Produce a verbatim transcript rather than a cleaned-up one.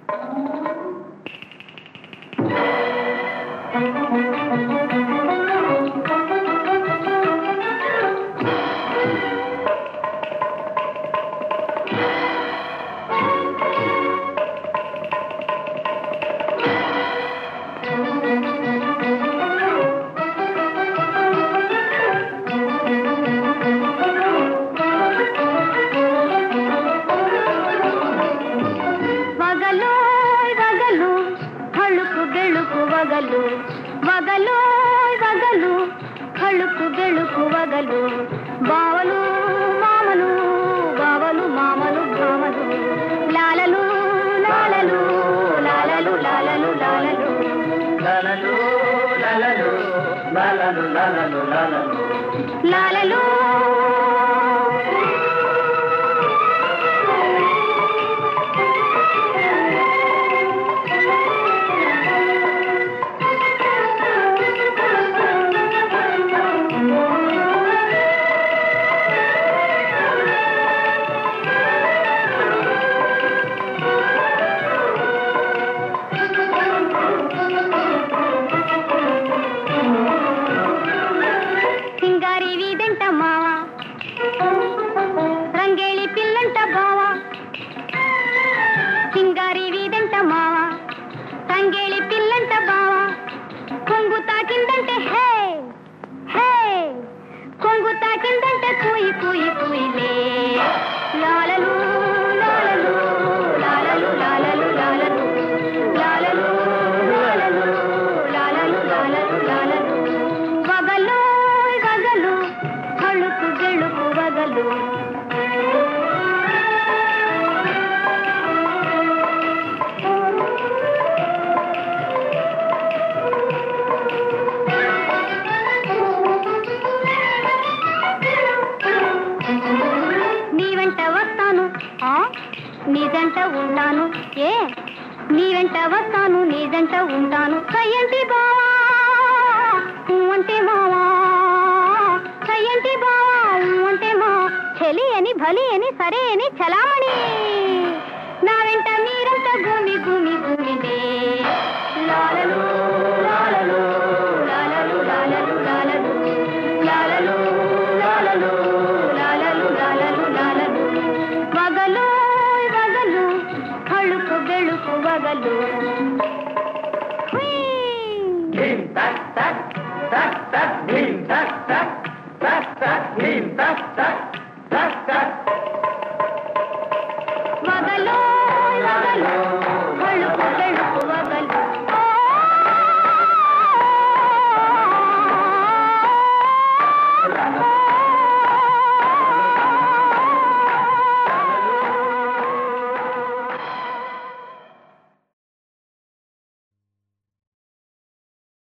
వగలు వగలు వగలు కళుకు గెలుకు వగలు బావలు మామలు బావలు మామలు భామలు లాలలు లాలలు లాలలు లాలలు లాలలు లాలలు లాలలు లాలలు లాలలు లాలలు లాలలు రంగేళి పిల్లంట బావా సింగారి వీదంట మావా రంగేళి పిల్లంట బావా కొంగు తాకిందంటే హే హే కొంగు తాకిందంటే కూయి కూయి కూయిలే లాలలు లాలలు లాలలు లాలలు లాలలు లాలలు లాలలు లాలలు లాలలు లాలలు వగలు వగలు కళుకు గెలుకు వగలు నీ వెంట వస్తాను నీ జంట ఉంటాను ఏ నీ వెంట వస్తాను నీ జంట ఉంటాను కయ్యంటి బావా అంటే మావా కయ్యంటి బావా అంటే మా చెలి అని భలి అని సరే అని చలామణి నా వెంట మీరంతా భూమి భూమి భూమినే లాలలు లాలలు లాలలు లాలలు లాలలు లాలలు లాలలు లాలలు లాలలు లాలలు వగలు వగలు కళుకు గెలుకు వగలు